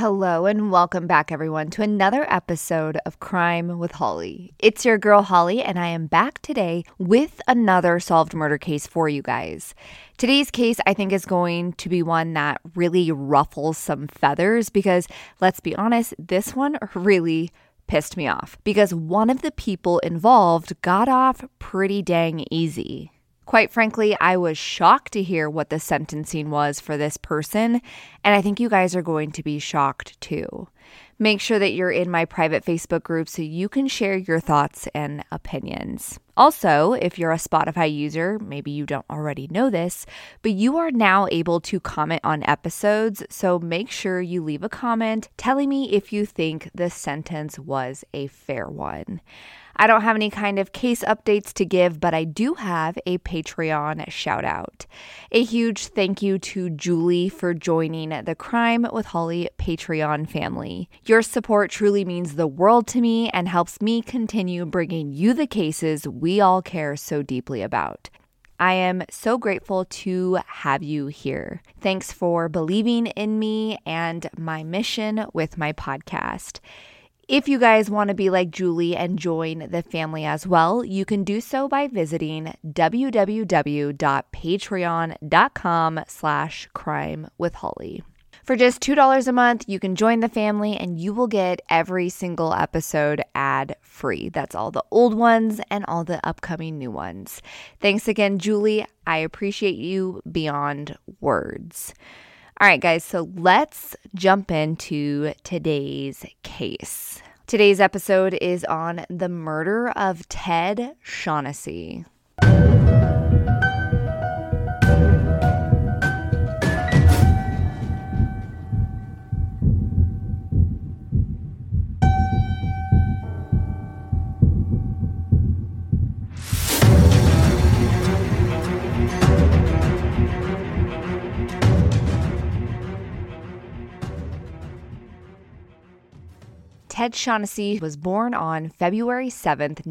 Hello and welcome back, everyone, to another episode of Crime with Holly. It's your girl, Holly, and I am back today with another solved murder case for you guys. Today's case, I think, is going to be one that really ruffles some feathers because, let's be honest, this one really pissed me off because one of the people involved got off pretty dang easy. Quite frankly, I was shocked to hear what the sentencing was for this person, and I think you guys are going to be shocked too. Make sure that you're in my private Facebook group so you can share your thoughts and opinions. Also, if you're a Spotify user, maybe you don't already know this, but you are now able to comment on episodes, so make sure you leave a comment telling me if you think the sentence was a fair one. I don't have any kind of case updates to give, but I do have a Patreon shout out. A huge thank you to Julie for joining the Crime with Holly Patreon family. Your support truly means the world to me and helps me continue bringing you the cases we all care so deeply about. I am so grateful to have you here. Thanks for believing in me and my mission with my podcast. If you guys want to be like Julie and join the family as well, you can do so by visiting www.patreon.com/crimewithholly. For just $2 a month, you can join the family and you will get every single episode ad-free. That's all the old ones and all the upcoming new ones. Thanks again, Julie. I appreciate you beyond words. All right, guys, so let's jump into today's case. Today's episode is on the murder of Ted Shaughnessy. Ted Shaughnessy was born on February 7th,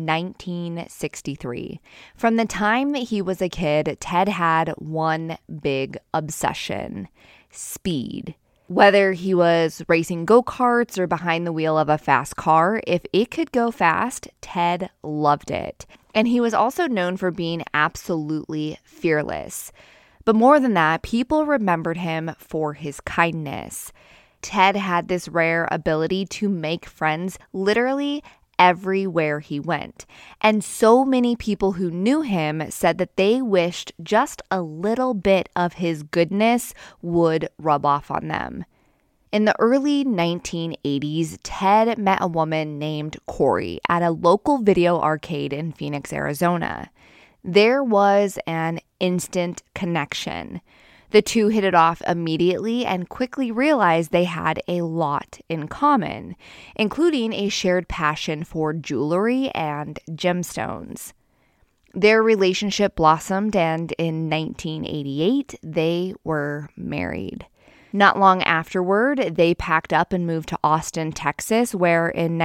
1963. From the time that he was a kid, Ted had one big obsession: speed. Whether he was racing go-karts or behind the wheel of a fast car, if it could go fast, Ted loved it. And he was also known for being absolutely fearless. But more than that, people remembered him for his kindness. Ted had this rare ability to make friends literally everywhere he went. And so many people who knew him said that they wished just a little bit of his goodness would rub off on them. In the early 1980s, Ted met a woman named Corey at a local video arcade in Phoenix, Arizona. There was an instant connection. The two hit it off immediately and quickly realized they had a lot in common, including a shared passion for jewelry and gemstones. Their relationship blossomed, and in 1988, they were married. Not long afterward, they packed up and moved to Austin, Texas, where in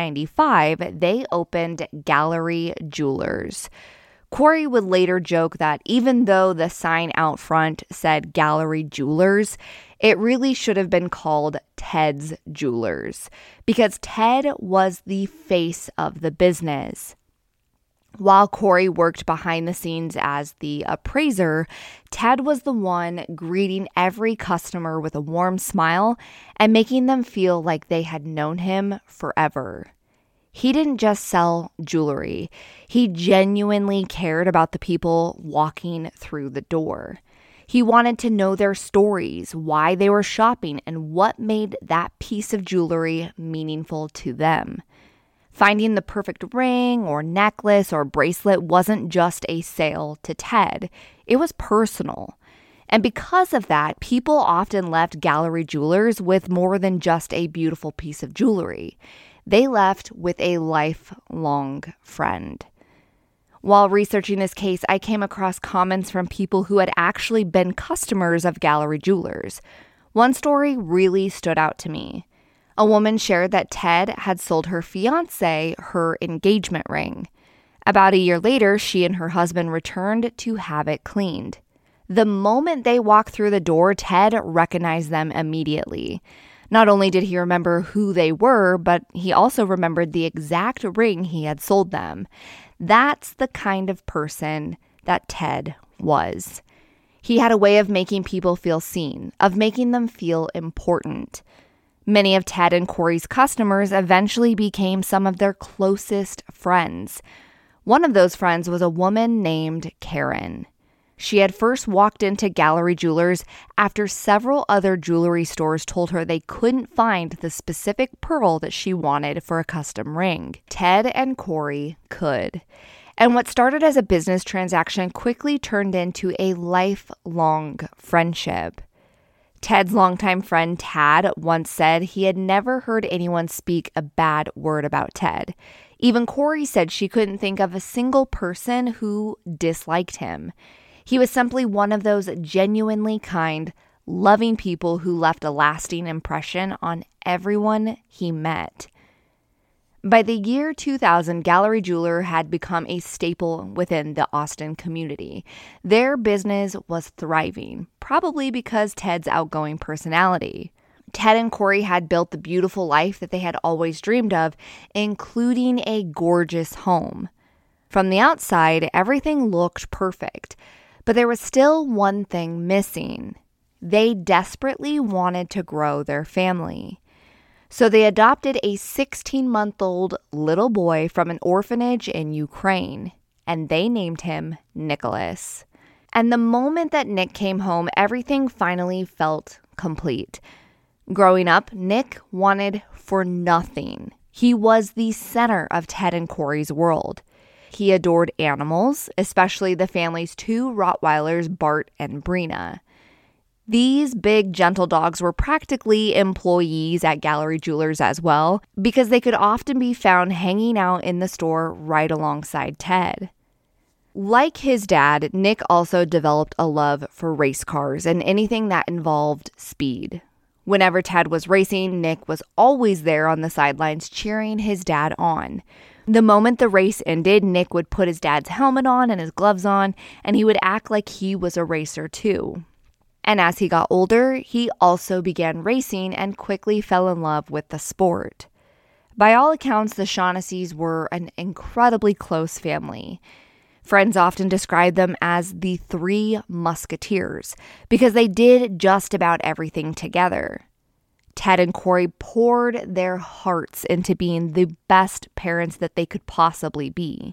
1995, they opened Gallery Jewelers. Corey would later joke that even though the sign out front said Gallery Jewelers, it really should have been called Ted's Jewelers because Ted was the face of the business. While Corey worked behind the scenes as the appraiser, Ted was the one greeting every customer with a warm smile and making them feel like they had known him forever. He didn't just sell jewelry. He genuinely cared about the people walking through the door. He wanted to know their stories, why they were shopping, and what made that piece of jewelry meaningful to them. Finding the perfect ring or necklace or bracelet wasn't just a sale to Ted. It was personal. And because of that, people often left Gallery Jewelers with more than just a beautiful piece of jewelry. They left with a lifelong friend. While researching this case, I came across comments from people who had actually been customers of Gallery Jewelers. One story really stood out to me. A woman shared that Ted had sold her fiancé her engagement ring. About a year later, she and her husband returned to have it cleaned. The moment they walked through the door, Ted recognized them immediately. Not only did he remember who they were, but he also remembered the exact ring he had sold them. That's the kind of person that Ted was. He had a way of making people feel seen, of making them feel important. Many of Ted and Corey's customers eventually became some of their closest friends. One of those friends was a woman named Karen. She had first walked into Gallery Jewelers after several other jewelry stores told her they couldn't find the specific pearl that she wanted for a custom ring. Ted and Corey could. And what started as a business transaction quickly turned into a lifelong friendship. Ted's longtime friend Tad once said he had never heard anyone speak a bad word about Ted. Even Corey said she couldn't think of a single person who disliked him. He was simply one of those genuinely kind, loving people who left a lasting impression on everyone he met. By the year 2000, Gallery Jeweler had become a staple within the Austin community. Their business was thriving, probably because Ted's outgoing personality. Ted and Corey had built the beautiful life that they had always dreamed of, including a gorgeous home. From the outside, everything looked perfect, but there was still one thing missing. They desperately wanted to grow their family. So they adopted a 16-month-old little boy from an orphanage in Ukraine, and they named him Nicholas. And the moment that Nick came home, everything finally felt complete. Growing up, Nick wanted for nothing. He was the center of Ted and Corey's world. He adored animals, especially the family's two Rottweilers, Bart and Brina. These big, gentle dogs were practically employees at Gallery Jewelers as well, because they could often be found hanging out in the store right alongside Ted. Like his dad, Nick also developed a love for race cars and anything that involved speed. Whenever Ted was racing, Nick was always there on the sidelines cheering his dad on. The moment the race ended, Nick would put his dad's helmet on and his gloves on, and he would act like he was a racer too. And as he got older, he also began racing and quickly fell in love with the sport. By all accounts, the Shaughnessy's were an incredibly close family. Friends often describe them as the Three Musketeers because they did just about everything together. Ted and Corey poured their hearts into being the best parents that they could possibly be.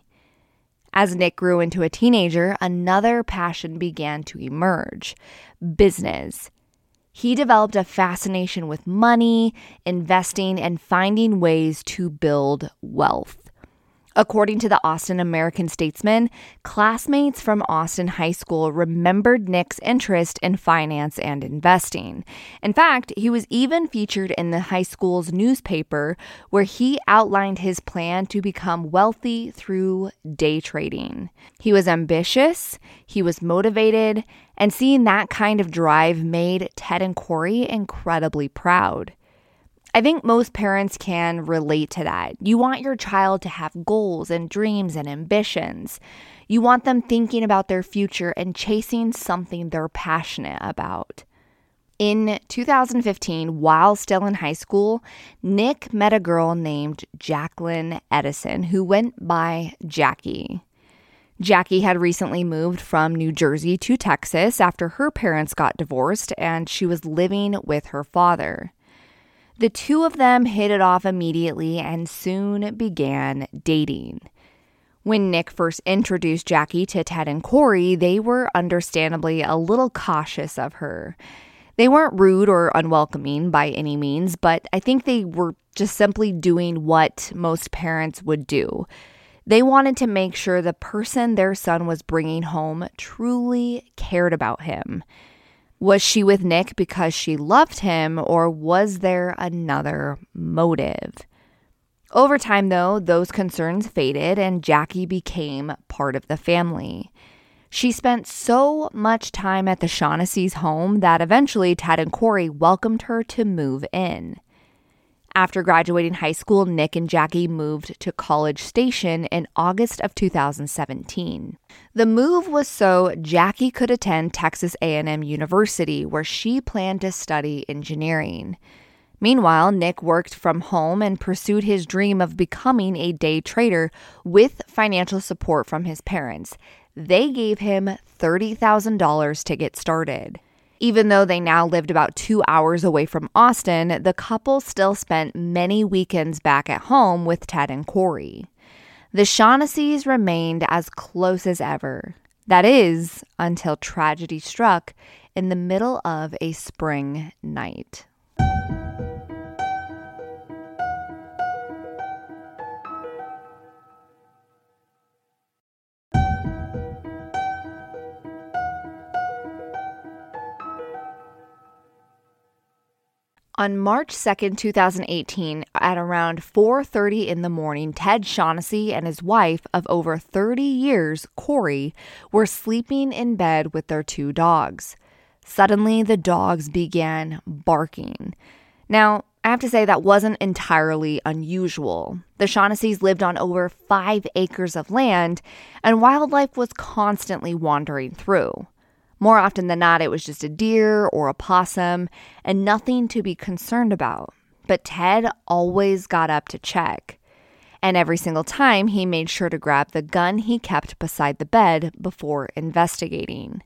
As Nick grew into a teenager, another passion began to emerge: business. He developed a fascination with money, investing, and finding ways to build wealth. According to the Austin American-Statesman, classmates from Austin High School remembered Nick's interest in finance and investing. In fact, he was even featured in the high school's newspaper, where he outlined his plan to become wealthy through day trading. He was ambitious, he was motivated, and seeing that kind of drive made Ted and Corey incredibly proud. I think most parents can relate to that. You want your child to have goals and dreams and ambitions. You want them thinking about their future and chasing something they're passionate about. In 2015, while still in high school, Nick met a girl named Jacqueline Edison who went by Jackie. Jackie had recently moved from New Jersey to Texas after her parents got divorced, and she was living with her father. The two of them hit it off immediately and soon began dating. When Nick first introduced Jackie to Ted and Corey, they were understandably a little cautious of her. They weren't rude or unwelcoming by any means, but I think they were just simply doing what most parents would do. They wanted to make sure the person their son was bringing home truly cared about him. Was she with Nick because she loved him, or was there another motive? Over time, though, those concerns faded and Jackie became part of the family. She spent so much time at the Shaughnessy's home that eventually Ted and Corey welcomed her to move in. After graduating high school, Nick and Jackie moved to College Station in August of 2017. The move was so Jackie could attend Texas A&M University, where she planned to study engineering. Meanwhile, Nick worked from home and pursued his dream of becoming a day trader with financial support from his parents. They gave him $30,000 to get started. Even though they now lived about 2 hours away from Austin, the couple still spent many weekends back at home with Ted and Corey. The Shaughnessy's remained as close as ever. That is, until tragedy struck in the middle of a spring night. On March 2nd, 2018, at around 4:30 in the morning, Ted Shaughnessy and his wife of over 30 years, Corey, were sleeping in bed with their 2 dogs. Suddenly, the dogs began barking. Now, I have to say that wasn't entirely unusual. The Shaughnessy's lived on over 5 acres of land, and wildlife was constantly wandering through. More often than not, it was just a deer or a possum and nothing to be concerned about. But Ted always got up to check. And every single time, he made sure to grab the gun he kept beside the bed before investigating.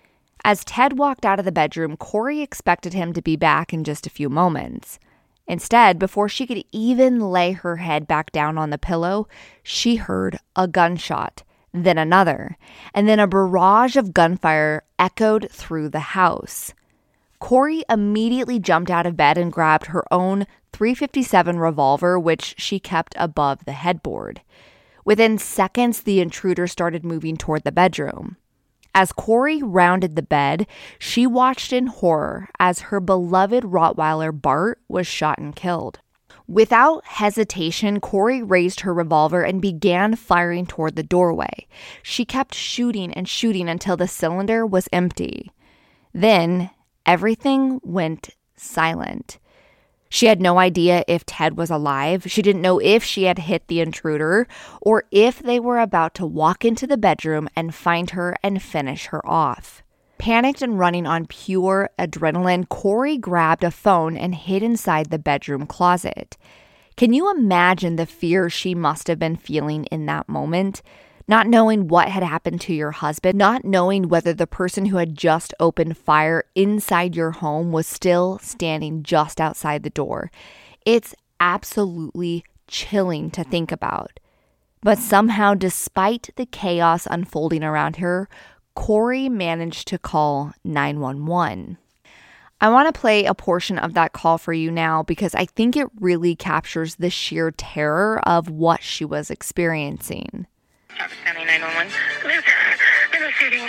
As Ted walked out of the bedroom, Corey expected him to be back in just a few moments. Instead, before she could even lay her head back down on the pillow, she heard a gunshot. Then another, and then a barrage of gunfire echoed through the house. Corey immediately jumped out of bed and grabbed her own .357 revolver, which she kept above the headboard. Within seconds, the intruder started moving toward the bedroom. As Corey rounded the bed, she watched in horror as her beloved Rottweiler Bart was shot and killed. Without hesitation, Corey raised her revolver and began firing toward the doorway. She kept shooting and shooting until the cylinder was empty. Then, everything went silent. She had no idea if Ted was alive. She didn't know if she had hit the intruder or if they were about to walk into the bedroom and find her and finish her off. Panicked and running on pure adrenaline, Corey grabbed a phone and hid inside the bedroom closet. Can you imagine the fear she must have been feeling in that moment? Not knowing what had happened to your husband, not knowing whether the person who had just opened fire inside your home was still standing just outside the door. It's absolutely chilling to think about. But somehow, despite the chaos unfolding around her, Corey managed to call 911. I want to play a portion of that call for you now because I think it really captures the sheer terror of what she was experiencing. Travis County 911. Liz, there was shooting.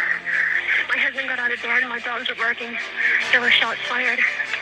My husband got out of bed and my dogs were barking. There were shots fired.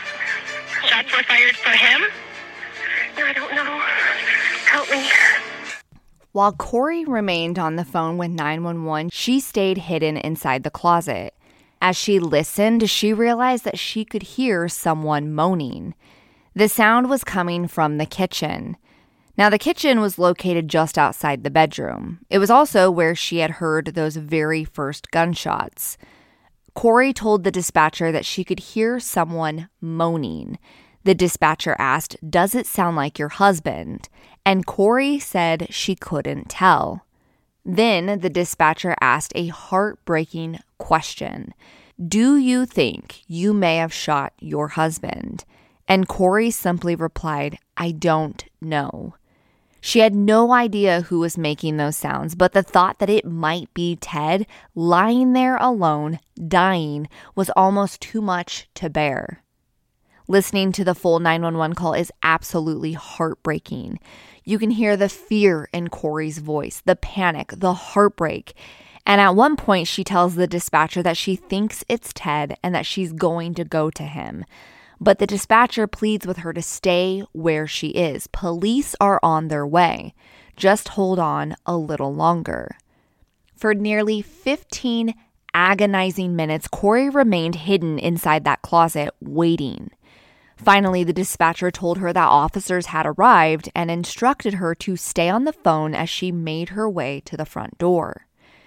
Shots were fired for him? No, I don't know. Help me. While Corey remained on the phone with 911, she stayed hidden inside the closet. As she listened, she realized that she could hear someone moaning. The sound was coming from the kitchen. Now, the kitchen was located just outside the bedroom. It was also where she had heard those very first gunshots. Corey told the dispatcher that she could hear someone moaning. The dispatcher asked, "Does it sound like your husband?" And Corey said she couldn't tell. Then the dispatcher asked a heartbreaking question. "Do you think you may have shot your husband?" And Corey simply replied, "I don't know." She had no idea who was making those sounds, but the thought that it might be Ted lying there alone, dying, was almost too much to bear. Listening to the full 911 call is absolutely heartbreaking. You can hear the fear in Corey's voice, the panic, the heartbreak. And at one point, she tells the dispatcher that she thinks it's Ted and that she's going to go to him. But the dispatcher pleads with her to stay where she is. Police are on their way. Just hold on a little longer. For nearly 15 agonizing minutes, Corey remained hidden inside that closet, waiting. Finally, the dispatcher told her that officers had arrived and instructed her to stay on the phone as she made her way to the front door.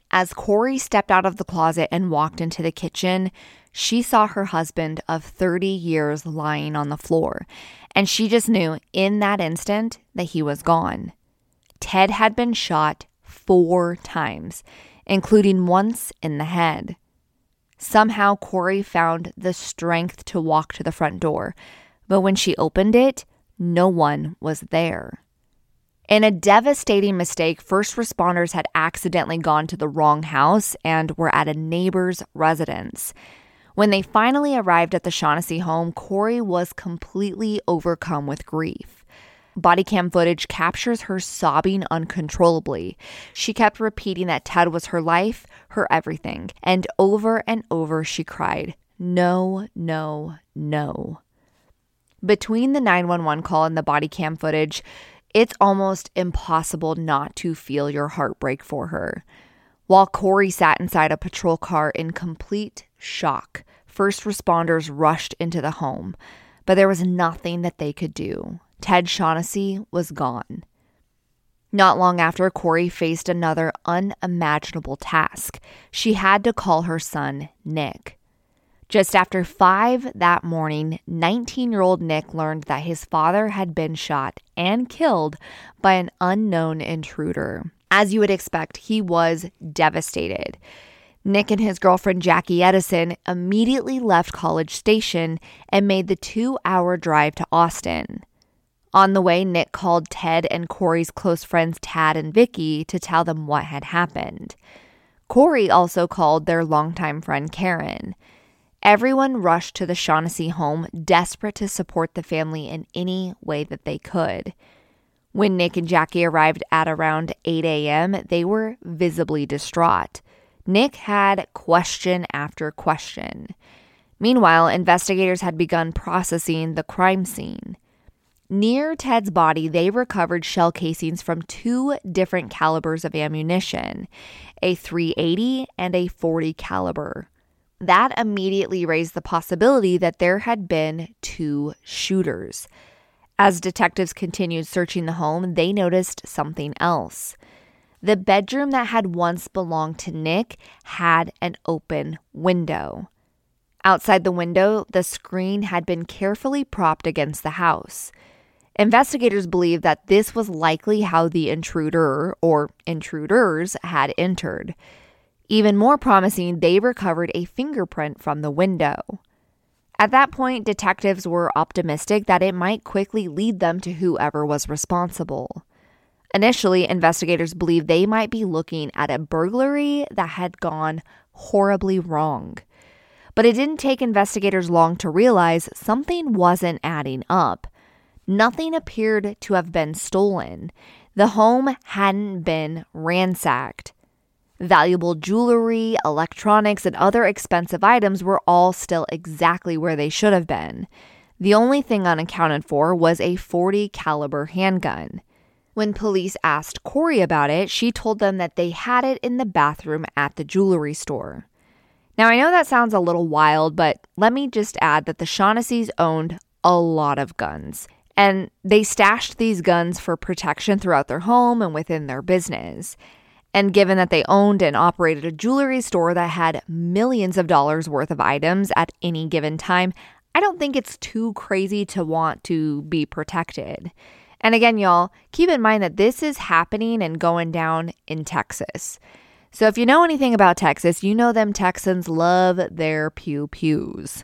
As Corey stepped out of the closet and walked into the kitchen, she saw her husband of 30 years lying on the floor, and she just knew in that instant that he was gone. Ted had been shot 4 times, including once in the head. Somehow, Corey found the strength to walk to the front door, but when she opened it, no one was there. In a devastating mistake, first responders had accidentally gone to the wrong house and were at a neighbor's residence. When they finally arrived at the Shaughnessy home, Corey was completely overcome with grief. Body cam footage captures her sobbing uncontrollably. She kept repeating that Ted was her life, her everything, and over she cried, "No, no, no." Between the 911 call and the body cam footage, it's almost impossible not to feel your heart break for her. While Corey sat inside a patrol car in complete shock, first responders rushed into the home, but there was nothing that they could do. Ted Shaughnessy was gone. Not long after, Corey faced another unimaginable task. She had to call her son, Nick. Just after 5 that morning, 19-year-old Nick learned that his father had been shot and killed by an unknown intruder. As you would expect, he was devastated. Nick and his girlfriend, Jackie Edison, immediately left College Station and made the 2-hour drive to Austin. On the way, Nick called Ted and Corey's close friends Tad and Vicky to tell them what had happened. Corey also called their longtime friend Karen. Everyone rushed to the Shaughnessy home, desperate to support the family in any way that they could. When Nick and Jackie arrived at around 8 a.m., they were visibly distraught. Nick had question after question. Meanwhile, investigators had begun processing the crime scene. Near Ted's body, they recovered shell casings from 2 different calibers of ammunition, a .380 and a .40 caliber. That immediately raised the possibility that there had been 2 shooters. As detectives continued searching the home, they noticed something else. The bedroom that had once belonged to Nick had an open window. Outside the window, the screen had been carefully propped against the house. Investigators believe that this was likely how the intruder or intruders had entered. Even more promising, they recovered a fingerprint from the window. At that point, detectives were optimistic that it might quickly lead them to whoever was responsible. Initially, investigators believed they might be looking at a burglary that had gone horribly wrong. But it didn't take investigators long to realize something wasn't adding up. Nothing appeared to have been stolen. The home hadn't been ransacked. Valuable jewelry, electronics, and other expensive items were all still exactly where they should have been. The only thing unaccounted for was a .40 caliber handgun. When police asked Corey about it, she told them that they had it in the bathroom at the jewelry store. Now, I know that sounds a little wild, but let me just add that the Shaughnessy's owned a lot of guns, and they stashed these guns for protection throughout their home and within their business. And given that they owned and operated a jewelry store that had millions of dollars worth of items at any given time, I don't think it's too crazy to want to be protected. And again, y'all, keep in mind that this is happening and going down in Texas. So if you know anything about Texas, you know them Texans love their pew-pews.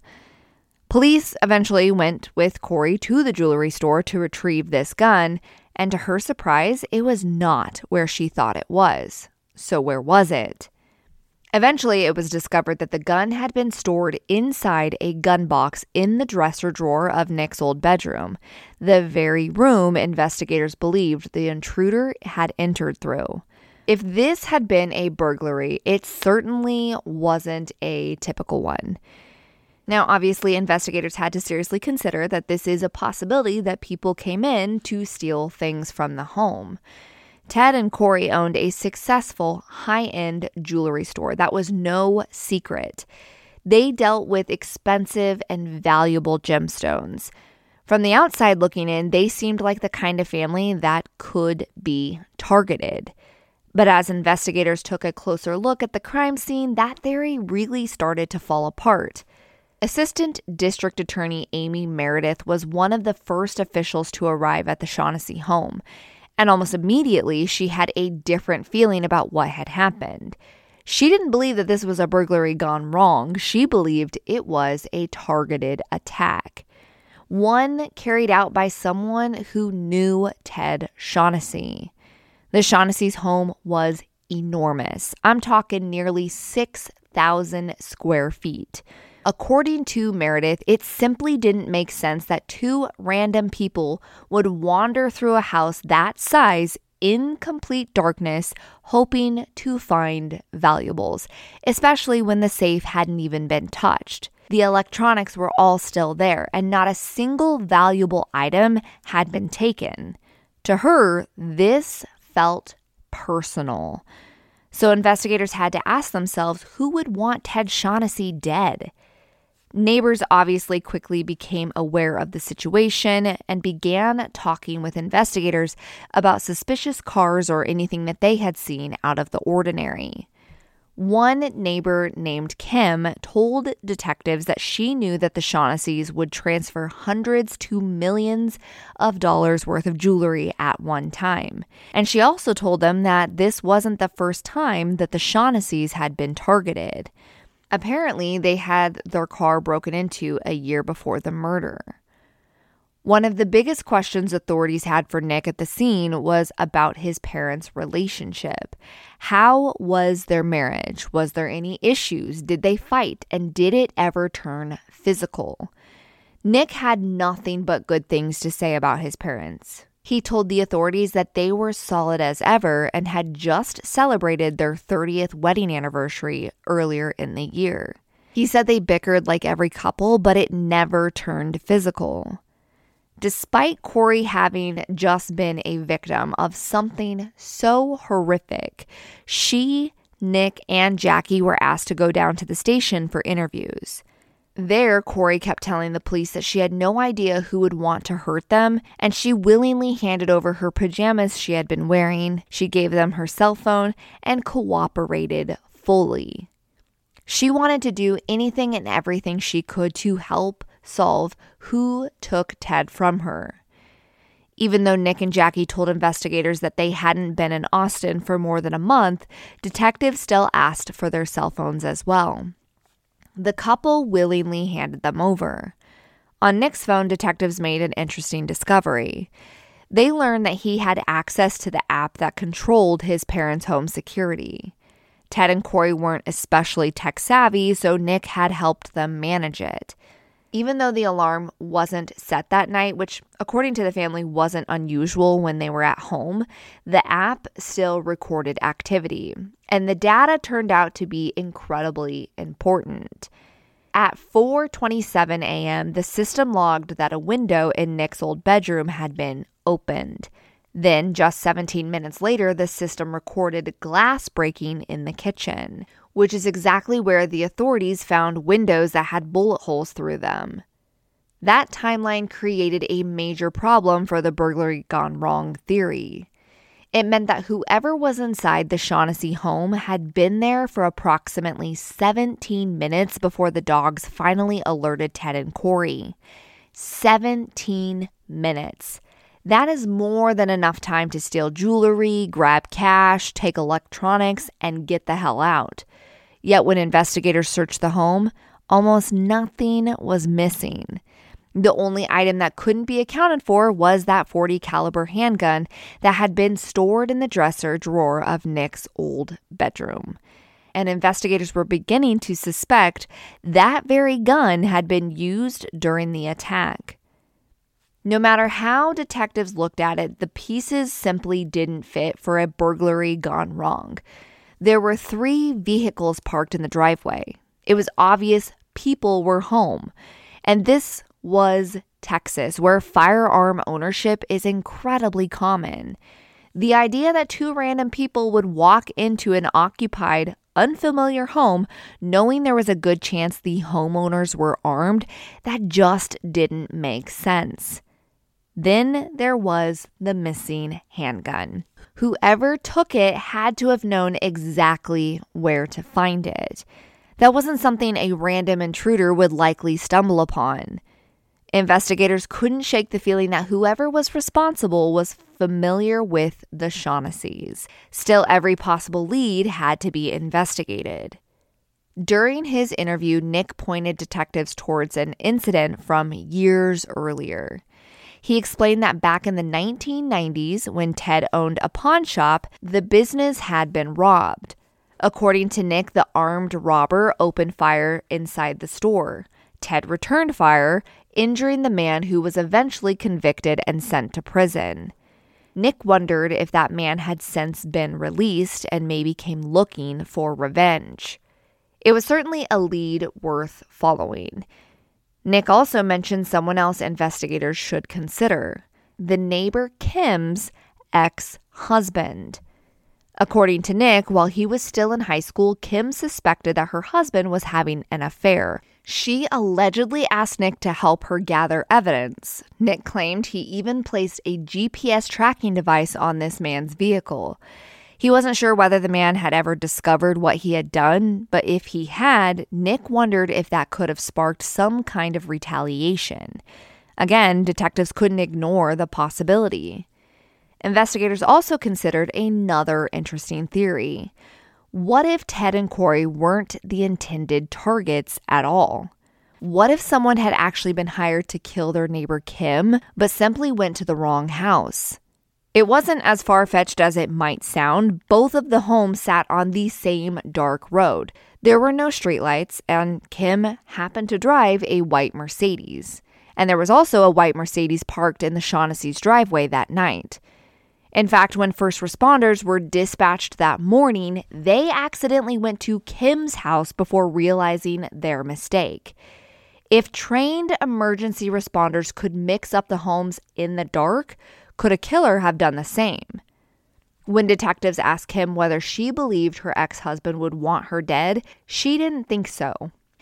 Police eventually went with Corey to the jewelry store to retrieve this gun, and to her surprise, it was not where she thought it was. So where was it? Eventually, it was discovered that the gun had been stored inside a gun box in the dresser drawer of Nick's old bedroom, the very room investigators believed the intruder had entered through. If this had been a burglary, it certainly wasn't a typical one. Now, obviously, investigators had to seriously consider that this is a possibility that people came in to steal things from the home. Ted and Corey owned a successful high-end jewelry store that was no secret. They dealt with expensive and valuable gemstones. From the outside looking in, they seemed like the kind of family that could be targeted. But as investigators took a closer look at the crime scene, that theory really started to fall apart. Assistant District Attorney Amy Meredith was one of the first officials to arrive at the Shaughnessy home, and almost immediately she had a different feeling about what had happened. She didn't believe that this was a burglary gone wrong. She believed it was a targeted attack, one carried out by someone who knew Ted Shaughnessy. The Shaughnessy's home was enormous. I'm talking nearly 6,000 square feet. According to Meredith, it simply didn't make sense that two random people would wander through a house that size in complete darkness, hoping to find valuables, especially when the safe hadn't even been touched. The electronics were all still there, and not a single valuable item had been taken. To her, this felt personal. So investigators had to ask themselves, who would want Ted Shaughnessy dead? Neighbors obviously quickly became aware of the situation and began talking with investigators about suspicious cars or anything that they had seen out of the ordinary. One neighbor named Kim told detectives that she knew that the Shaughnessy's would transfer hundreds to millions of dollars worth of jewelry at one time. And she also told them that this wasn't the first time that the Shaughnessy's had been targeted. Apparently, they had their car broken into a year before the murder. One of the biggest questions authorities had for Nick at the scene was about his parents' relationship. How was their marriage? Was there any issues? Did they fight? And did it ever turn physical? Nick had nothing but good things to say about his parents. He told the authorities that they were solid as ever and had just celebrated their 30th wedding anniversary earlier in the year. He said they bickered like every couple, but it never turned physical. Despite Corey having just been a victim of something so horrific, she, Nick, and Jackie were asked to go down to the station for interviews. There, Corey kept telling the police that she had no idea who would want to hurt them, and she willingly handed over her pajamas she had been wearing. She gave them her cell phone and cooperated fully. She wanted to do anything and everything she could to help solve who took Ted from her. Even though Nick and Jackie told investigators that they hadn't been in Austin for more than a month, detectives still asked for their cell phones as well. The couple willingly handed them over. On Nick's phone, detectives made an interesting discovery. They learned that he had access to the app that controlled his parents' home security. Ted and Corey weren't especially tech savvy, so Nick had helped them manage it. Even though the alarm wasn't set that night, which according to the family wasn't unusual when they were at home, the app still recorded activity. And the data turned out to be incredibly important. At 4:27 a.m., the system logged that a window in Nick's old bedroom had been opened. Then, just 17 minutes later, the system recorded glass breaking in the kitchen, which is exactly where the authorities found windows that had bullet holes through them. That timeline created a major problem for the burglary gone wrong theory. It meant that whoever was inside the Shaughnessy home had been there for approximately 17 minutes before the dogs finally alerted Ted and Corey. 17 minutes. That is more than enough time to steal jewelry, grab cash, take electronics, and get the hell out. Yet when investigators searched the home, almost nothing was missing. The only item that couldn't be accounted for was that .40 caliber handgun that had been stored in the dresser drawer of Nick's old bedroom. And investigators were beginning to suspect that very gun had been used during the attack. No matter how detectives looked at it, the pieces simply didn't fit for a burglary gone wrong. There were 3 vehicles parked in the driveway. It was obvious people were home. And this was Texas, where firearm ownership is incredibly common. The idea that 2 random people would walk into an occupied, unfamiliar home knowing there was a good chance the homeowners were armed, that just didn't make sense. Then there was the missing handgun. Whoever took it had to have known exactly where to find it. That wasn't something a random intruder would likely stumble upon. Investigators couldn't shake the feeling that whoever was responsible was familiar with the Shaughnessy's. Still, every possible lead had to be investigated. During his interview, Nick pointed detectives towards an incident from years earlier. He explained that back in the 1990s, when Ted owned a pawn shop, the business had been robbed. According to Nick, the armed robber opened fire inside the store. Ted returned fire, injuring the man who was eventually convicted and sent to prison. Nick wondered if that man had since been released and maybe came looking for revenge. It was certainly a lead worth following. Nick also mentioned someone else investigators should consider: the neighbor Kim's ex-husband. According to Nick, while he was still in high school, Kim suspected that her husband was having an affair. She allegedly asked Nick to help her gather evidence. Nick claimed he even placed a GPS tracking device on this man's vehicle. He wasn't sure whether the man had ever discovered what he had done, but if he had, Nick wondered if that could have sparked some kind of retaliation. Again, detectives couldn't ignore the possibility. Investigators also considered another interesting theory. What if Ted and Corey weren't the intended targets at all? What if someone had actually been hired to kill their neighbor Kim, but simply went to the wrong house? It wasn't as far-fetched as it might sound. Both of the homes sat on the same dark road. There were no streetlights, and Kim happened to drive a white Mercedes. And there was also a white Mercedes parked in the Shaughnessy's driveway that night. In fact, when first responders were dispatched that morning, they accidentally went to Kim's house before realizing their mistake. If trained emergency responders could mix up the homes in the dark, could a killer have done the same? When detectives asked Kim whether she believed her ex-husband would want her dead, she didn't think so.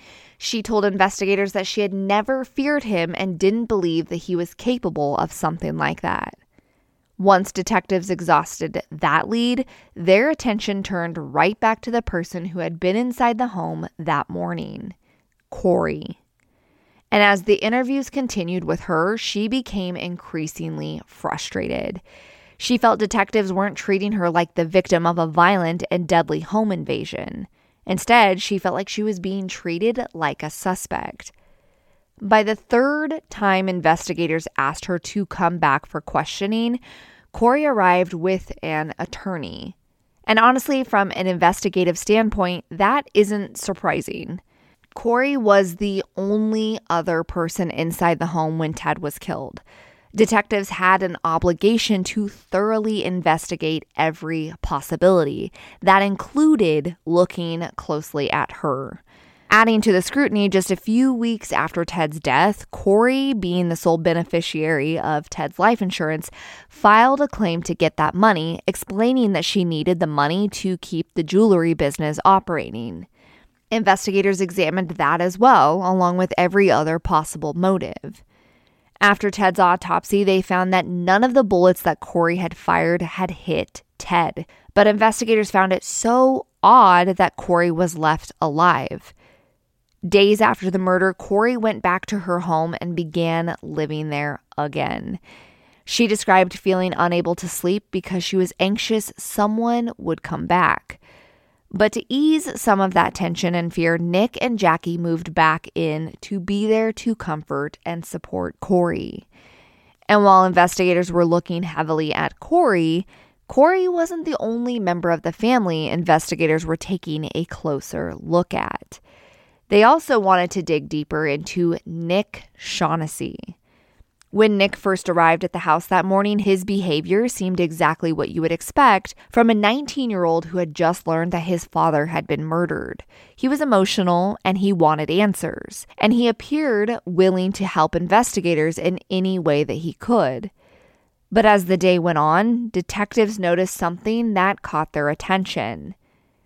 She told investigators that she had never feared him and didn't believe that he was capable of something like that. Once detectives exhausted that lead, their attention turned right back to the person who had been inside the home that morning, Corey. And as the interviews continued with her, she became increasingly frustrated. She felt detectives weren't treating her like the victim of a violent and deadly home invasion. Instead, she felt like she was being treated like a suspect. By the third time investigators asked her to come back for questioning, Corey arrived with an attorney. And honestly, from an investigative standpoint, that isn't surprising. Corey was the only other person inside the home when Ted was killed. Detectives had an obligation to thoroughly investigate every possibility. That included looking closely at her. Adding to the scrutiny, just a few weeks after Ted's death, Corey, being the sole beneficiary of Ted's life insurance, filed a claim to get that money, explaining that she needed the money to keep the jewelry business operating. Investigators examined that as well, along with every other possible motive. After Ted's autopsy, they found that none of the bullets that Corey had fired had hit Ted, but investigators found it so odd that Corey was left alive. Days after the murder, Corey went back to her home and began living there again. She described feeling unable to sleep because she was anxious someone would come back. But to ease some of that tension and fear, Nick and Jackie moved back in to be there to comfort and support Corey. And while investigators were looking heavily at Corey, Corey wasn't the only member of the family investigators were taking a closer look at. They also wanted to dig deeper into Nick Shaughnessy. When Nick first arrived at the house that morning, his behavior seemed exactly what you would expect from a 19-year-old who had just learned that his father had been murdered. He was emotional and he wanted answers, and he appeared willing to help investigators in any way that he could. But as the day went on, detectives noticed something that caught their attention.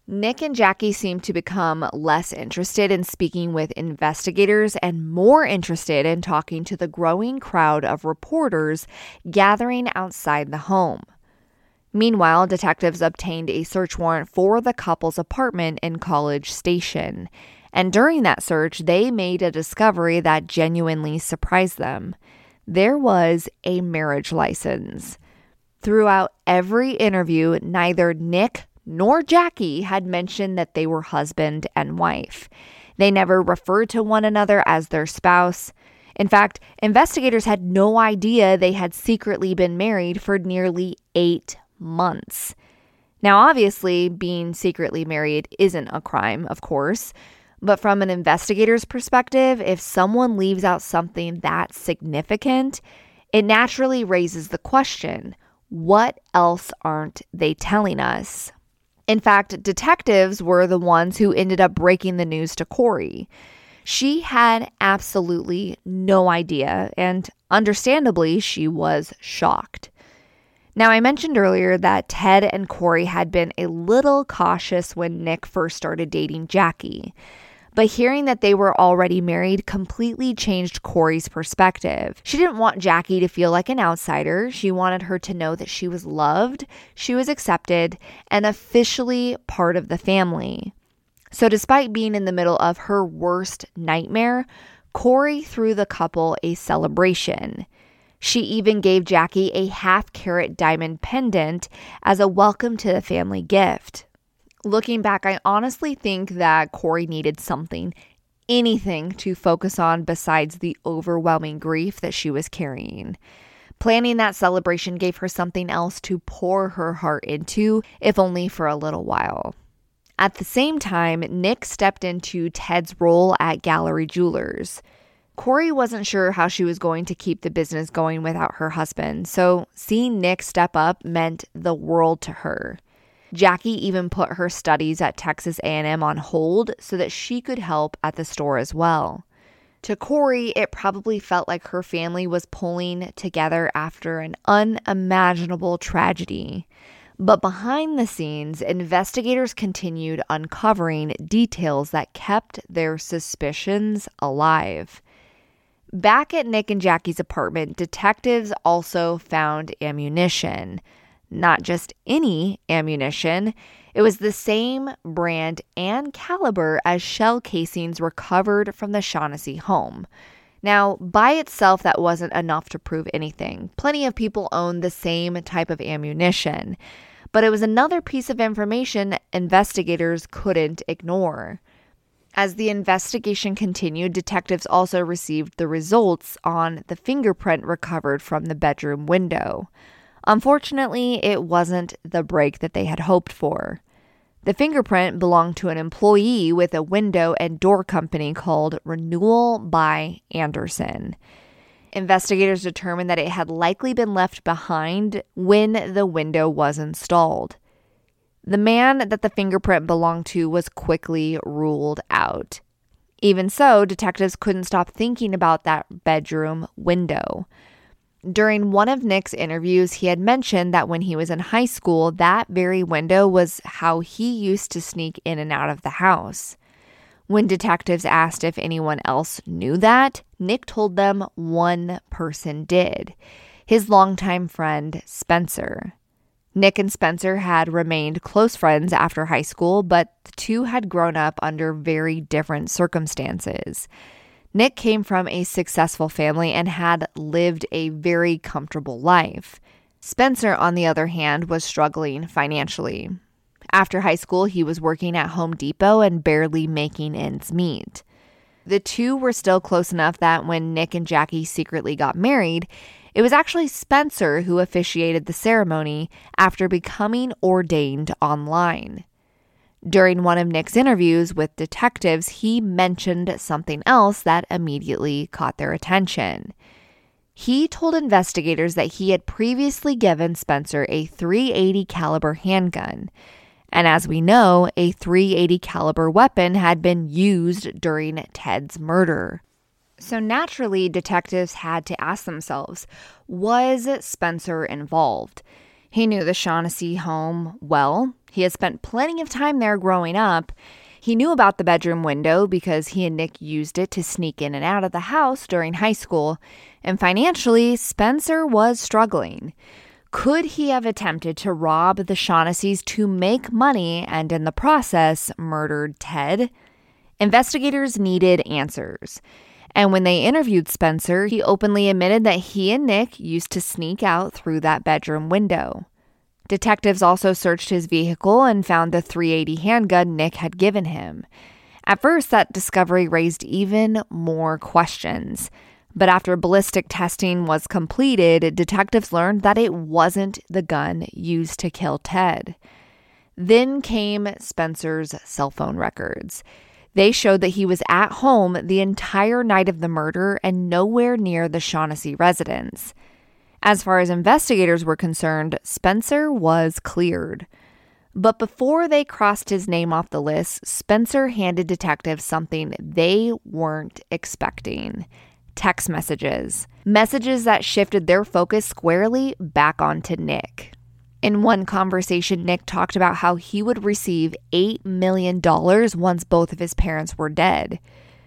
Nick and Jackie seemed to become less interested in speaking with investigators and more interested in talking to the growing crowd of reporters gathering outside the home. Meanwhile, detectives obtained a search warrant for the couple's apartment in College Station. And during that search, they made a discovery that genuinely surprised them. There was a marriage license. Throughout every interview, neither Nick nor Jackie had mentioned that they were husband and wife. They never referred to one another as their spouse. In fact, investigators had no idea they had secretly been married for nearly 8 months. Now, obviously, being secretly married isn't a crime, of course, but from an investigator's perspective, if someone leaves out something that significant, it naturally raises the question, what else aren't they telling us? In fact, detectives were the ones who ended up breaking the news to Corey. She had absolutely no idea, and understandably, she was shocked. Now, I mentioned earlier that Ted and Corey had been a little cautious when Nick first started dating Jackie. But hearing that they were already married completely changed Corey's perspective. She didn't want Jackie to feel like an outsider. She wanted her to know that she was loved, she was accepted, and officially part of the family. So despite being in the middle of her worst nightmare, Corey threw the couple a celebration. She even gave Jackie a half-carat diamond pendant as a welcome to the family gift. Looking back, I honestly think that Corey needed something, anything to focus on besides the overwhelming grief that she was carrying. Planning that celebration gave her something else to pour her heart into, if only for a little while. At the same time, Nick stepped into Ted's role at Gallery Jewelers. Corey wasn't sure how she was going to keep the business going without her husband, so seeing Nick step up meant the world to her. Jackie even put her studies at Texas A&M on hold so that she could help at the store as well. To Corey, it probably felt like her family was pulling together after an unimaginable tragedy. But behind the scenes, investigators continued uncovering details that kept their suspicions alive. Back at Nick and Jackie's apartment, detectives also found ammunition. Not just any ammunition, it was the same brand and caliber as shell casings recovered from the Shaughnessy home. Now, by itself, that wasn't enough to prove anything. Plenty of people owned the same type of ammunition, but it was another piece of information investigators couldn't ignore. As the investigation continued, detectives also received the results on the fingerprint recovered from the bedroom window. Unfortunately, it wasn't the break that they had hoped for. The fingerprint belonged to an employee with a window and door company called Renewal by Anderson. Investigators determined that it had likely been left behind when the window was installed. The man that the fingerprint belonged to was quickly ruled out. Even so, detectives couldn't stop thinking about that bedroom window. During one of Nick's interviews, he had mentioned that when he was in high school, that very window was how he used to sneak in and out of the house. When detectives asked if anyone else knew that, Nick told them one person did, his longtime friend, Spencer. Nick and Spencer had remained close friends after high school, but the two had grown up under very different circumstances. Nick came from a successful family and had lived a very comfortable life. Spencer, on the other hand, was struggling financially. After high school, he was working at Home Depot and barely making ends meet. The two were still close enough that when Nick and Jackie secretly got married, it was actually Spencer who officiated the ceremony after becoming ordained online. During one of Nick's interviews with detectives, he mentioned something else that immediately caught their attention. He told investigators that he had previously given Spencer a .380 caliber handgun. And as we know, a .380 caliber weapon had been used during Ted's murder. So naturally, detectives had to ask themselves, was Spencer involved? He knew the Shaughnessy home well. He had spent plenty of time there growing up. He knew about the bedroom window because he and Nick used it to sneak in and out of the house during high school. And financially, Spencer was struggling. Could he have attempted to rob the Shaughnessy's to make money and in the process murdered Ted? Investigators needed answers. And when they interviewed Spencer, he openly admitted that he and Nick used to sneak out through that bedroom window. Detectives also searched his vehicle and found the .380 handgun Nick had given him. At first, that discovery raised even more questions. But after ballistic testing was completed, detectives learned that it wasn't the gun used to kill Ted. Then came Spencer's cell phone records. They showed that he was at home the entire night of the murder and nowhere near the Shaughnessy residence. As far as investigators were concerned, Spencer was cleared. But before they crossed his name off the list, Spencer handed detectives something they weren't expecting: text messages. Messages that shifted their focus squarely back onto Nick. In one conversation, Nick talked about how he would receive $8 million once both of his parents were dead.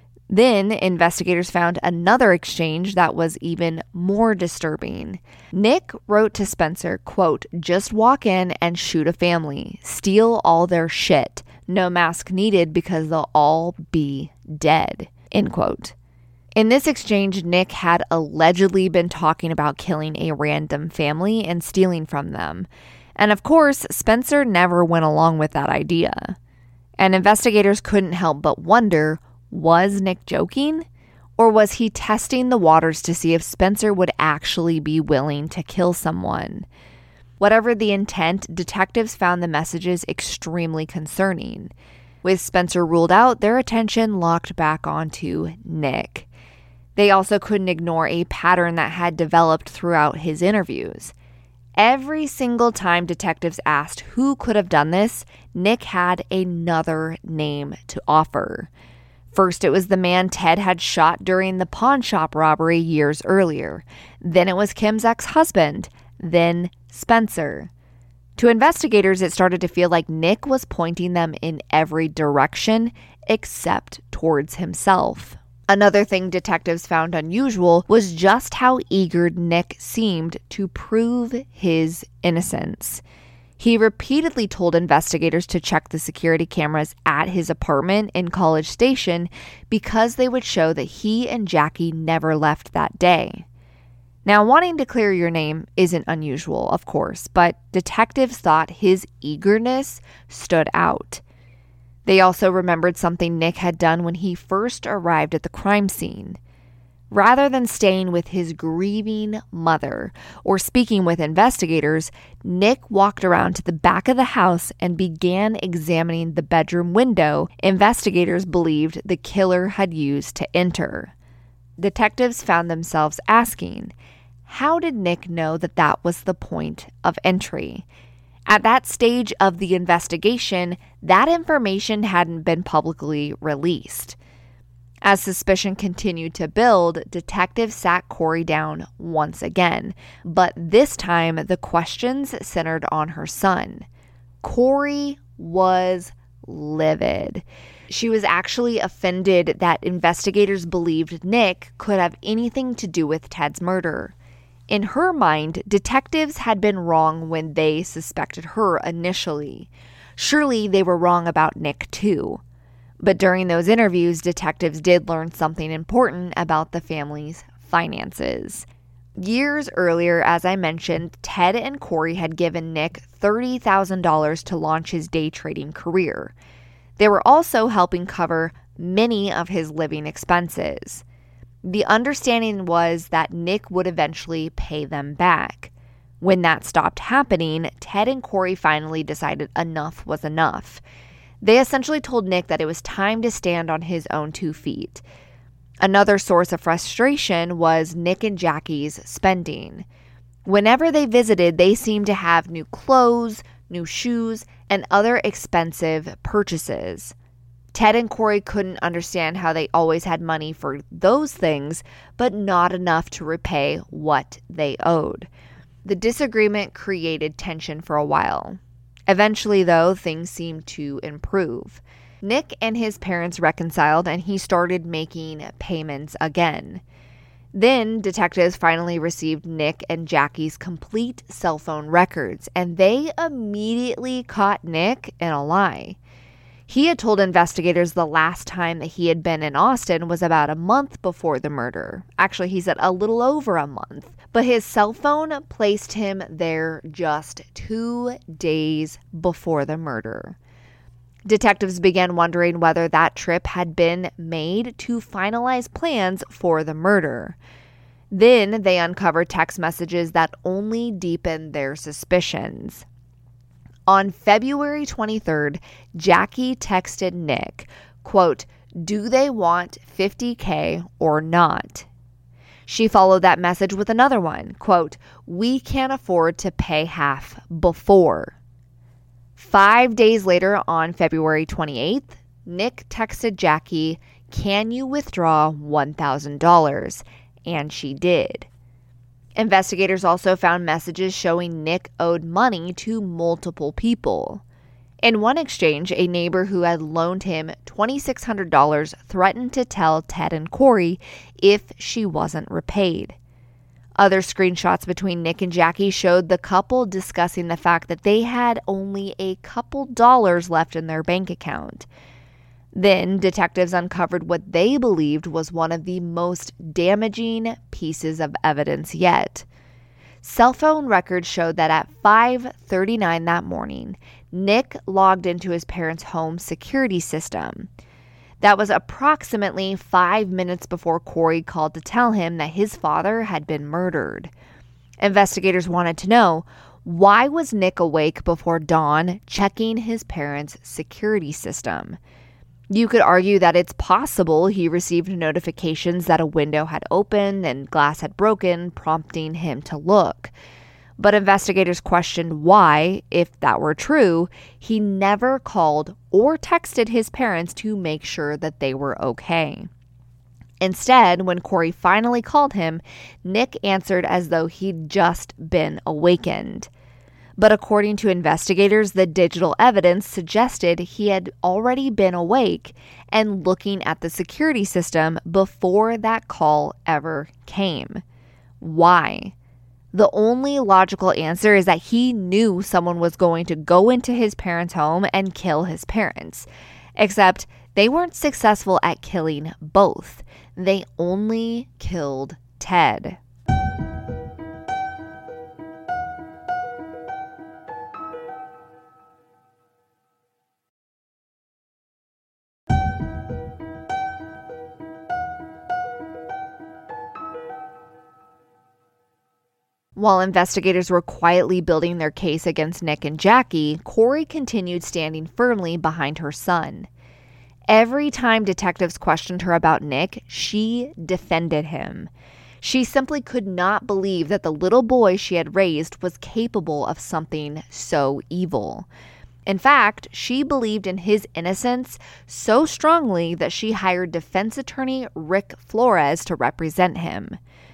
Then, investigators found another exchange that was even more disturbing. Nick wrote to Spencer, quote, "Just walk in and shoot a family. Steal all their shit. No mask needed because they'll all be dead," end quote. In this exchange, Nick had allegedly been talking about killing a random family and stealing from them. And of course, Spencer never went along with that idea. And investigators couldn't help but wonder, was Nick joking? Or was he testing the waters to see if Spencer would actually be willing to kill someone? Whatever the intent, detectives found the messages extremely concerning. With Spencer ruled out, their attention locked back onto Nick. They also couldn't ignore a pattern that had developed throughout his interviews. Every single time detectives asked who could have done this, Nick had another name to offer. First, it was the man Ted had shot during the pawn shop robbery years earlier. Then it was Kim's ex-husband. Then Spencer. To investigators, it started to feel like Nick was pointing them in every direction except towards himself. Another thing detectives found unusual was just how eager Nick seemed to prove his innocence. He repeatedly told investigators to check the security cameras at his apartment in College Station because they would show that he and Jackie never left that day. Now, wanting to clear your name isn't unusual, of course, but detectives thought his eagerness stood out. They also remembered something Nick had done when he first arrived at the crime scene. Rather than staying with his grieving mother or speaking with investigators, Nick walked around to the back of the house and began examining the bedroom window investigators believed the killer had used to enter. Detectives found themselves asking, how did Nick know that that was the point of entry? At that stage of the investigation, that information hadn't been publicly released. As suspicion continued to build, detectives sat Corey down once again, but this time the questions centered on her son. Corey was livid. She was actually offended that investigators believed Nick could have anything to do with Ted's murder. In her mind, detectives had been wrong when they suspected her initially. Surely they were wrong about Nick too. But during those interviews, detectives did learn something important about the family's finances. Years earlier, as I mentioned, Ted and Corey had given Nick $30,000 to launch his day trading career. They were also helping cover many of his living expenses. The understanding was that Nick would eventually pay them back. When that stopped happening, Ted and Corey finally decided enough was enough. They essentially told Nick that it was time to stand on his own 2 feet. Another source of frustration was Nick and Jackie's spending. Whenever they visited, they seemed to have new clothes, new shoes, and other expensive purchases. Ted and Corey couldn't understand how they always had money for those things, but not enough to repay what they owed. The disagreement created tension for a while. Eventually, though, things seemed to improve. Nick and his parents reconciled, and he started making payments again. Then detectives finally received Nick and Jackie's complete cell phone records, and they immediately caught Nick in a lie. He had told investigators the last time that he had been in Austin was about a month before the murder. Actually, he said a little over a month. But his cell phone placed him there just 2 days before the murder. Detectives began wondering whether that trip had been made to finalize plans for the murder. Then they uncovered text messages that only deepened their suspicions. On February 23rd, Jackie texted Nick, quote, "Do they want $50K or not?" She followed that message with another one, quote, "We can't afford to pay half before." 5 days later, on February 28th, Nick texted Jackie, "Can you withdraw $1,000? And she did. Investigators also found messages showing Nick owed money to multiple people. In one exchange, a neighbor who had loaned him $2,600 threatened to tell Ted and Corey if she wasn't repaid. Other screenshots between Nick and Jackie showed the couple discussing the fact that they had only a couple dollars left in their bank account. Then detectives uncovered what they believed was one of the most damaging pieces of evidence yet. Cell phone records showed that at 5:39 that morning, Nick logged into his parents' home security system. That was approximately 5 minutes before Corey called to tell him that his father had been murdered. Investigators wanted to know, why was Nick awake before dawn checking his parents' security system? You could argue that it's possible he received notifications that a window had opened and glass had broken, prompting him to look. But investigators questioned why, if that were true, he never called or texted his parents to make sure that they were okay. Instead, when Corey finally called him, Nick answered as though he'd just been awakened. But according to investigators, the digital evidence suggested he had already been awake and looking at the security system before that call ever came. Why? The only logical answer is that he knew someone was going to go into his parents' home and kill his parents. Except they weren't successful at killing both. They only killed Ted. While investigators were quietly building their case against Nick and Jackie, Corey continued standing firmly behind her son. Every time detectives questioned her about Nick, she defended him. She simply could not believe that the little boy she had raised was capable of something so evil. In fact, she believed in his innocence so strongly that she hired defense attorney Rick Flores to represent him.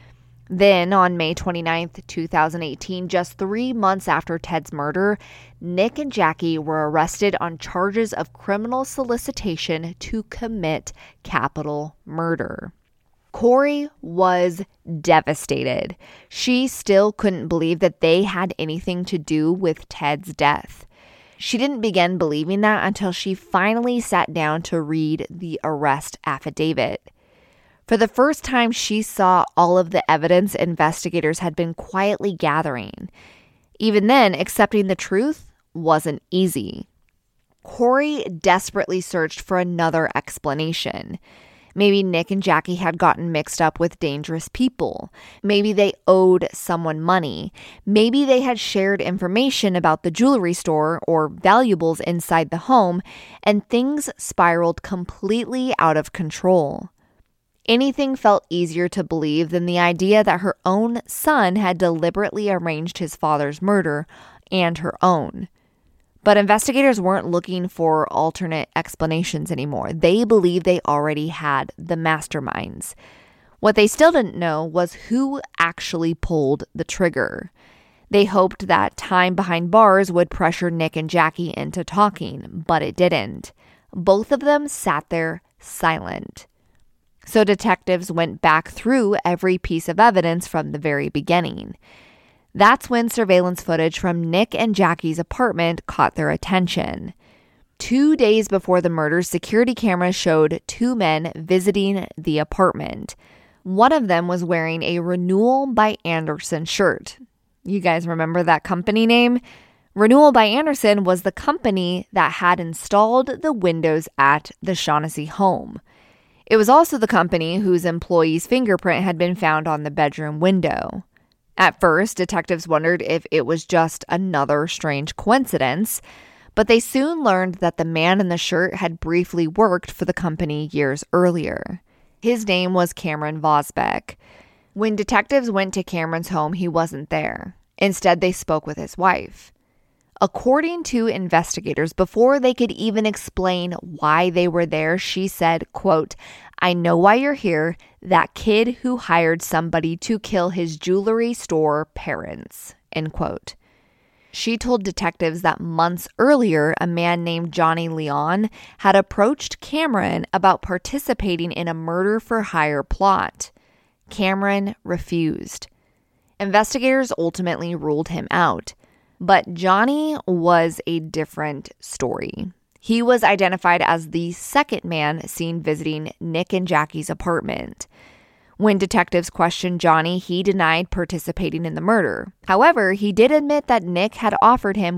Then, on May 29th, 2018, just 3 months after Ted's murder, Nick and Jackie were arrested on charges of criminal solicitation to commit capital murder. Corey was devastated. She still couldn't believe that they had anything to do with Ted's death. She didn't begin believing that until she finally sat down to read the arrest affidavit. For the first time, she saw all of the evidence investigators had been quietly gathering. Even then, accepting the truth wasn't easy. Corey desperately searched for another explanation. Maybe Nick and Jackie had gotten mixed up with dangerous people. Maybe they owed someone money. Maybe they had shared information about the jewelry store or valuables inside the home, and things spiraled completely out of control. Anything felt easier to believe than the idea that her own son had deliberately arranged his father's murder and her own. But investigators weren't looking for alternate explanations anymore. They believed they already had the masterminds. What they still didn't know was who actually pulled the trigger. They hoped that time behind bars would pressure Nick and Jackie into talking, but it didn't. Both of them sat there silent. So detectives went back through every piece of evidence from the very beginning. That's when surveillance footage from Nick and Jackie's apartment caught their attention. 2 days before the murders, security cameras showed two men visiting the apartment. One of them was wearing a Renewal by Andersen shirt. You guys remember that company name? Renewal by Andersen was the company that had installed the windows at the Shaughnessy home. It was also the company whose employee's fingerprint had been found on the bedroom window. At first, detectives wondered if it was just another strange coincidence, but they soon learned that the man in the shirt had briefly worked for the company years earlier. His name was Cameron Vosbeck. When detectives went to Cameron's home, he wasn't there. Instead, they spoke with his wife. According to investigators, before they could even explain why they were there, she said, quote, "I know why you're here. That kid who hired somebody to kill his jewelry store parents," end quote. She told detectives that months earlier, a man named Johnny Leon had approached Cameron about participating in a murder-for-hire plot. Cameron refused. Investigators ultimately ruled him out. But Johnny was a different story. He was identified as the second man seen visiting Nick and Jackie's apartment. When detectives questioned Johnny, he denied participating in the murder. However, he did admit that Nick had offered him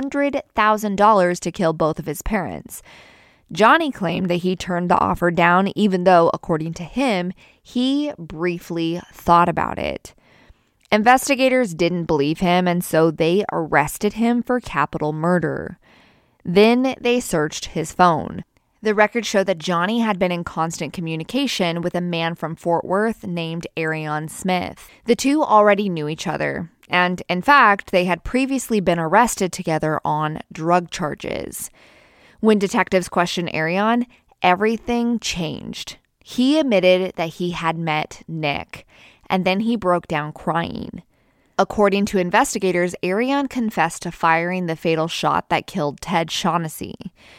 $100,000 to kill both of his parents. Johnny claimed that he turned the offer down, even though, according to him, he briefly thought about it. Investigators didn't believe him, and so they arrested him for capital murder. Then they searched his phone. The records show that Johnny had been in constant communication with a man from Fort Worth named Arion Smith. The two already knew each other, and in fact, they had previously been arrested together on drug charges. When detectives questioned Arion, everything changed. He admitted that he had met Nick, and then he broke down crying. According to investigators, Arion confessed to firing the fatal shot that killed Ted Shaughnessy.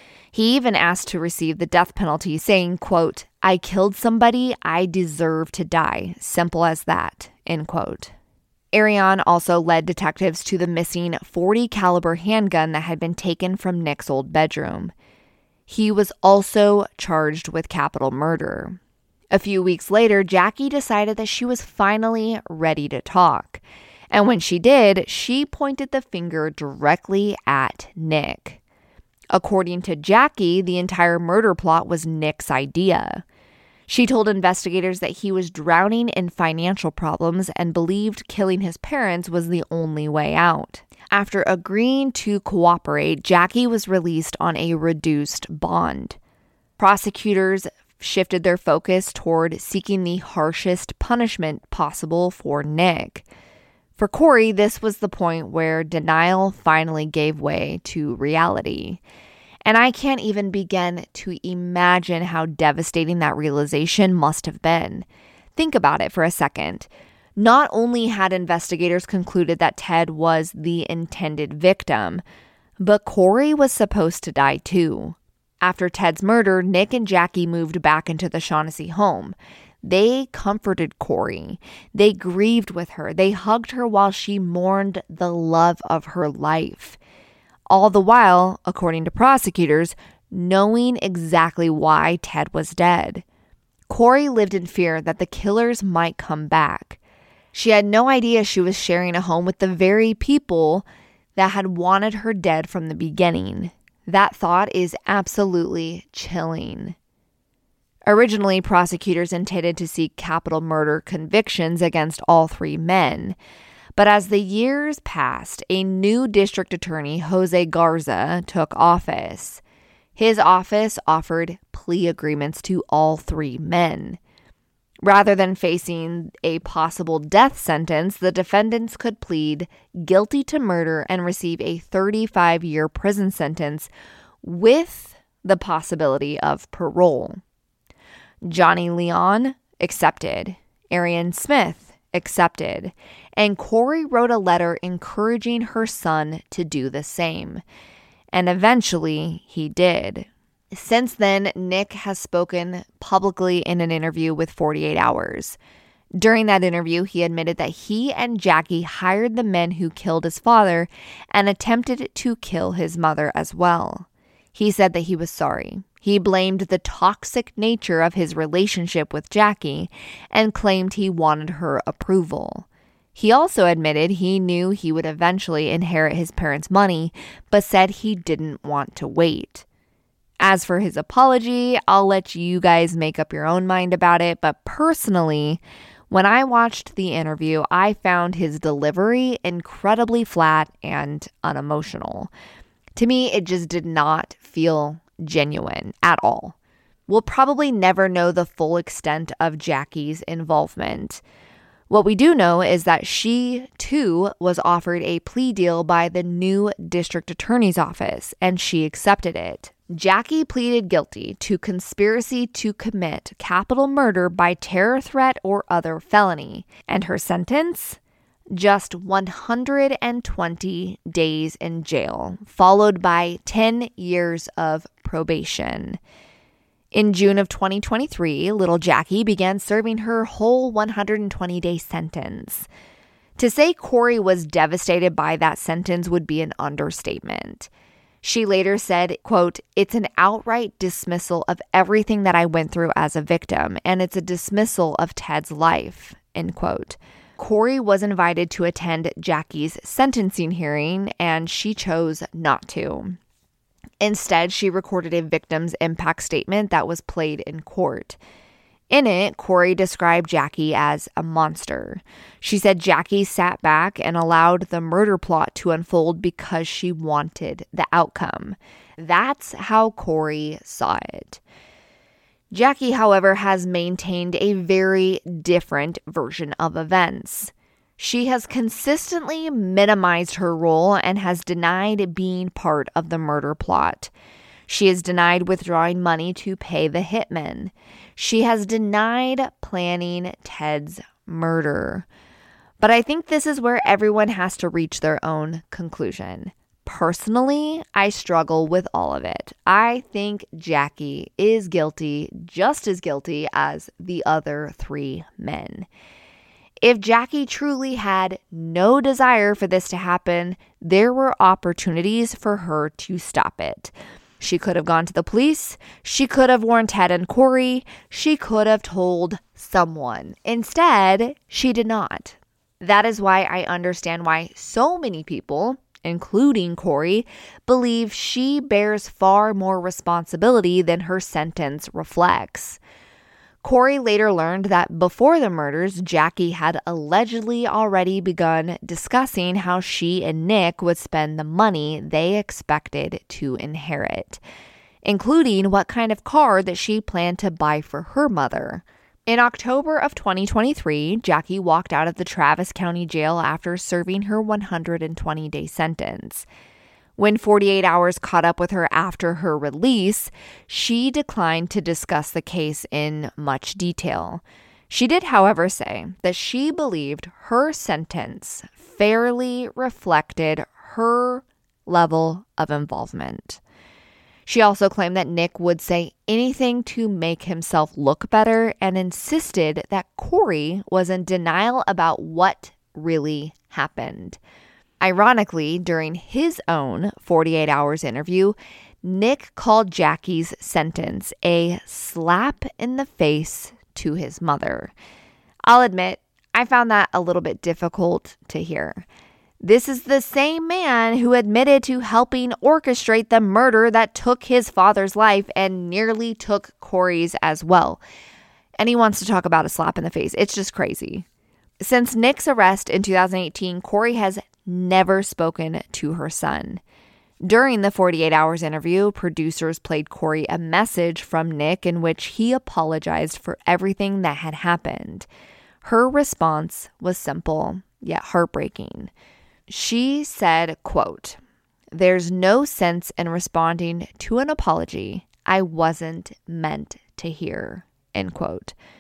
He even asked to receive the death penalty, saying, quote, "I killed somebody, I deserve to die. Simple as that," end quote. Arion also led detectives to the missing .40 caliber handgun that had been taken from Nick's old bedroom. He was also charged with capital murder. A few weeks later, Jackie decided that she was finally ready to talk. And when she did, she pointed the finger directly at Nick. According to Jackie, the entire murder plot was Nick's idea. She told investigators that he was drowning in financial problems and believed killing his parents was the only way out. After agreeing to cooperate, Jackie was released on a reduced bond. Prosecutors shifted their focus toward seeking the harshest punishment possible for Nick. For Corey, this was the point where denial finally gave way to reality. And I can't even begin to imagine how devastating that realization must have been. Think about it for a second. Not only had investigators concluded that Ted was the intended victim, but Corey was supposed to die too. After Ted's murder, Nick and Jackie moved back into the Shaughnessy home. They comforted Corey. They grieved with her. They hugged her while she mourned the love of her life. All the while, according to prosecutors, knowing exactly why Ted was dead. Corey lived in fear that the killers might come back. She had no idea she was sharing a home with the very people that had wanted her dead from the beginning. That thought is absolutely chilling. Originally, prosecutors intended to seek capital murder convictions against all three men. But as the years passed, a new district attorney, Jose Garza, took office. His office offered plea agreements to all three men. Rather than facing a possible death sentence, the defendants could plead guilty to murder and receive a 35-year prison sentence with the possibility of parole. Johnny Leon accepted. Arion Smith accepted, and Corey wrote a letter encouraging her son to do the same. And eventually he did. Since then, Nick has spoken publicly in an interview with 48 Hours. During that interview, he admitted that he and Jackie hired the men who killed his father and attempted to kill his mother as well. He said that he was sorry. He blamed the toxic nature of his relationship with Jackie and claimed he wanted her approval. He also admitted he knew he would eventually inherit his parents' money, but said he didn't want to wait. As for his apology, I'll let you guys make up your own mind about it, but personally, when I watched the interview, I found his delivery incredibly flat and unemotional. To me, it just did not feel genuine at all. We'll probably never know the full extent of Jackie's involvement. What we do know is that she, too, was offered a plea deal by the new district attorney's office, and she accepted it. Jackie pleaded guilty to conspiracy to commit capital murder by terror threat or other felony, and her sentence? Just 120 days in jail, followed by 10 years of probation. In June of 2023, little Jackie began serving her whole 120-day sentence. To say Corey was devastated by that sentence would be an understatement. She later said, quote, "It's an outright dismissal of everything that I went through as a victim, and it's a dismissal of Ted's life," end quote. Corey was invited to attend Jackie's sentencing hearing, and she chose not to. Instead, she recorded a victim's impact statement that was played in court. In it, Corey described Jackie as a monster. She said Jackie sat back and allowed the murder plot to unfold because she wanted the outcome. That's how Corey saw it. Jackie, however, has maintained a very different version of events. She has consistently minimized her role and has denied being part of the murder plot. She has denied withdrawing money to pay the hitman. She has denied planning Ted's murder. But I think this is where everyone has to reach their own conclusion. Personally, I struggle with all of it. I think Jackie is guilty, just as guilty as the other three men. If Jackie truly had no desire for this to happen, there were opportunities for her to stop it. She could have gone to the police. She could have warned Ted and Corey. She could have told someone. Instead, she did not. That is why I understand why so many people, including Corey, believe she bears far more responsibility than her sentence reflects. Corey later learned that before the murders, Jackie had allegedly already begun discussing how she and Nick would spend the money they expected to inherit, including what kind of car that she planned to buy for her mother. In October of 2023, Jackie walked out of the Travis County Jail after serving her 120-day sentence. When 48 Hours caught up with her after her release, she declined to discuss the case in much detail. She did, however, say that she believed her sentence fairly reflected her level of involvement. She also claimed that Nick would say anything to make himself look better and insisted that Corey was in denial about what really happened. Ironically, during his own 48 Hours interview, Nick called Jackie's sentence a slap in the face to his mother. I'll admit, I found that a little bit difficult to hear. This is the same man who admitted to helping orchestrate the murder that took his father's life and nearly took Corey's as well. And he wants to talk about a slap in the face. It's just crazy. Since Nick's arrest in 2018, Corey has never spoken to her son. During the 48 Hours interview, producers played Corey a message from Nick in which he apologized for everything that had happened. Her response was simple, yet heartbreaking. She said, quote, "There's no sense in responding to an apology I wasn't meant to hear," end quote.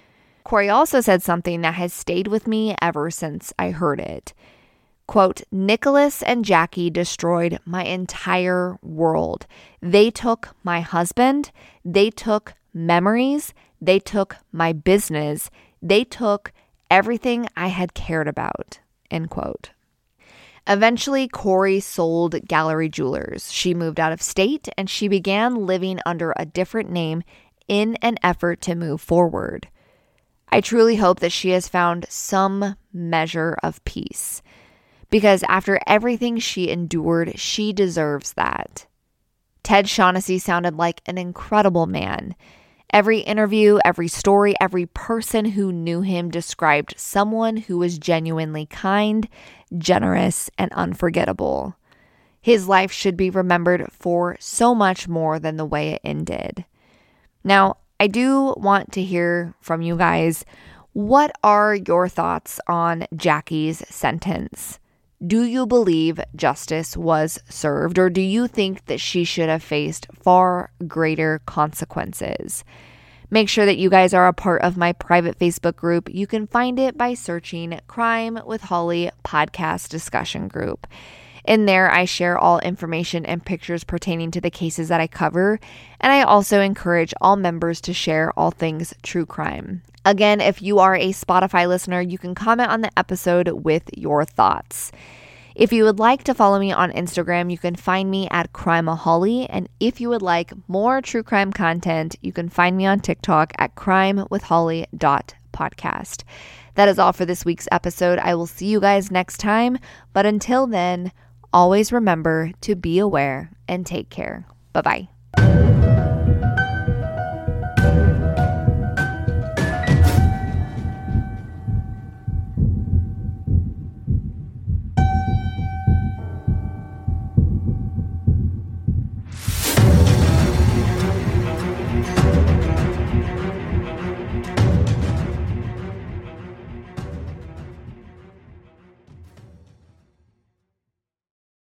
Corey also said something that has stayed with me ever since I heard it. Quote, Nicholas and Jackie destroyed my entire world. They took my husband. They took memories. They took my business. They took everything I had cared about, end quote. Eventually, Corey sold Gallery Jewelers. She moved out of state and she began living under a different name in an effort to move forward. I truly hope that she has found some measure of peace, because after everything she endured, she deserves that. Ted Shaughnessy sounded like an incredible man. Every interview, every story, every person who knew him described someone who was genuinely kind, generous, and unforgettable. His life should be remembered for so much more than the way it ended. Now, I do want to hear from you guys. What are your thoughts on Jackie's sentence? Do you believe justice was served, or do you think that she should have faced far greater consequences? Make sure that you guys are a part of my private Facebook group. You can find it by searching Crime with Holly Podcast Discussion Group. In there, I share all information and pictures pertaining to the cases that I cover, and I also encourage all members to share all things true crime. Again, if you are a Spotify listener, you can comment on the episode with your thoughts. If you would like to follow me on Instagram, you can find me at Crimeaholic. And if you would like more true crime content, you can find me on TikTok at crimewithholly.podcast. That is all for this week's episode. I will see you guys next time. But until then, always remember to be aware and take care. Bye-bye.